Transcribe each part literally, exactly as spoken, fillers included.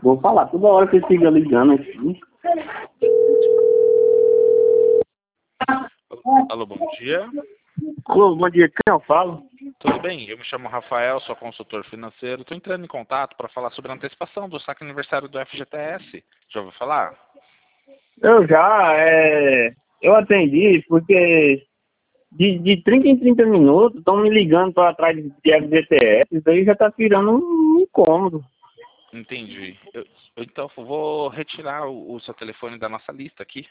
Vou falar toda hora que ele fica ligando aqui. Alô, bom dia. Alô, bom dia, quem eu falo? Tudo bem? Eu me chamo Rafael, sou consultor financeiro. Estou entrando em contato para falar sobre a antecipação do saque aniversário do F G T S. Já ouviu falar? Eu já, é... Eu atendi porque de, de trinta em trinta minutos estão me ligando para trás de F G T S, isso aí já tá virando um incômodo. Entendi. Eu, eu, então, vou retirar o, o seu telefone da nossa lista aqui.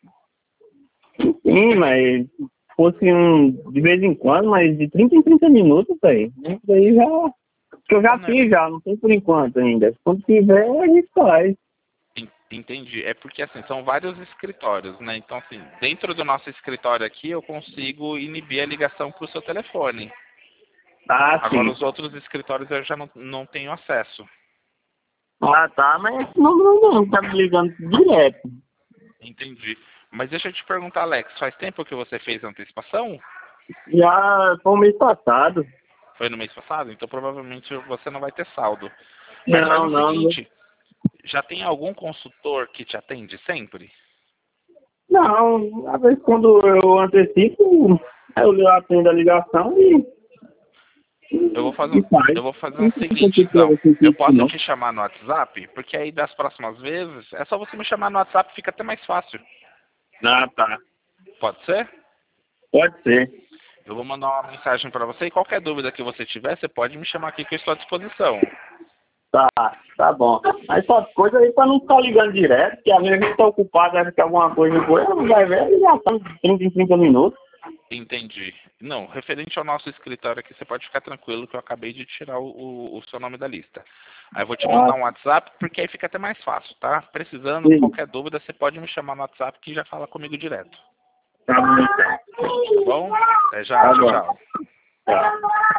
Sim, mas fosse um, de vez em quando, mas de trinta em trinta minutos, aí. Isso aí já... Que eu já Não, fiz já, não tem por enquanto ainda. Quando tiver, a gente faz. en- entendi. É porque, assim, são vários escritórios, né? Então, assim, dentro do nosso escritório aqui, eu consigo inibir a ligação para o seu telefone. Ah, Agora, sim. os outros escritórios eu já não, não tenho acesso. Ah, tá, mas esse número não tá me ligando direto. Entendi. Mas deixa eu te perguntar, Alex, faz tempo que você fez a antecipação? Já foi o mês passado. Foi no mês passado? Então provavelmente você não vai ter saldo. Mas faz Não, o não, não. seguinte, já tem algum consultor que te atende sempre? Não, às vezes quando eu antecipo, eu atendo a ligação e, Eu vou fazer, e um- faz. eu vou fazer Não o tem seguinte, que ter então. esse Eu tipo, posso não. te chamar no WhatsApp, porque aí das próximas vezes é só você me chamar no WhatsApp, fica até mais fácil. Ah, tá. Pode ser? Pode ser. Eu vou mandar uma mensagem para você e qualquer dúvida que você tiver, você pode me chamar aqui que eu estou à disposição. Tá, tá bom. Aí só coisa aí pra não ficar ligando direto, que às vezes a gente tá ocupado, acha que alguma coisa foi, não vai ver, e já tá trinta em trinta minutos. Entendi. Não, referente ao nosso escritório aqui, você pode ficar tranquilo que eu acabei de tirar o, o, o seu nome da lista. Aí eu vou te Ah, mandar um WhatsApp, porque aí fica até mais fácil, tá? Precisando, sim. qualquer dúvida, você pode me chamar no WhatsApp que já fala comigo direto. Tá bom, então. Tá bom? Até já, Tá tchau, bom. tchau. Tá.